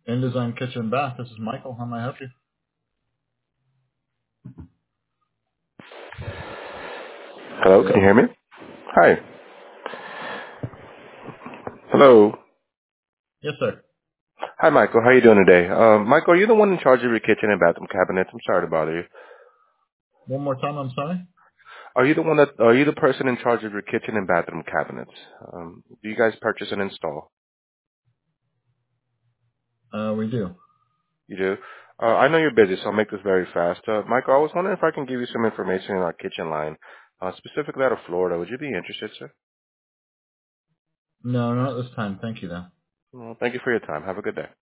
InDesign Kitchen and Bath. This is Michael. How may I help you? Hello, can you Hello? hear me? Hi. Hello. Yes, sir. Hi, Michael. How you doing today? Michael, are you the one in charge of your kitchen and bathroom cabinets? I'm sorry to bother you. One more time, I'm sorry. Are you the person in charge of your kitchen and bathroom cabinets? Do you guys purchase and install? We do. You do? I know you're busy, so I'll make this very fast. Michael, I was wondering if I can give you some information in our kitchen line, specifically out of Florida. Would you be interested, sir? No, not this time. Thank you, though. Well, thank you for your time. Have a good day.